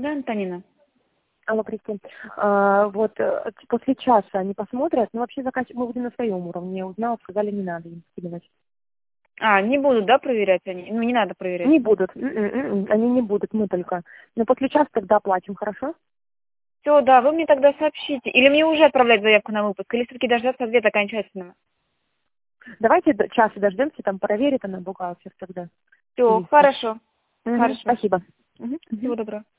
Да, Антонина. Алло, Кристин. После часа они посмотрят, но вообще заказчик мы будем на своем уровне. Я узнала, сказали, не надо им скидывать. Не будут, да, проверять они? Ну, не надо проверять. Не будут, они не будут, мы только. Но после часа тогда оплатим, хорошо? Все, да, вы мне тогда сообщите. Или мне уже отправлять заявку на выпуск, или все-таки дождаться ответа окончательного? Давайте часа дождемся, там проверит она бухгалтер тогда. Все, Листик. хорошо. Хорошо. Спасибо. Всего доброго.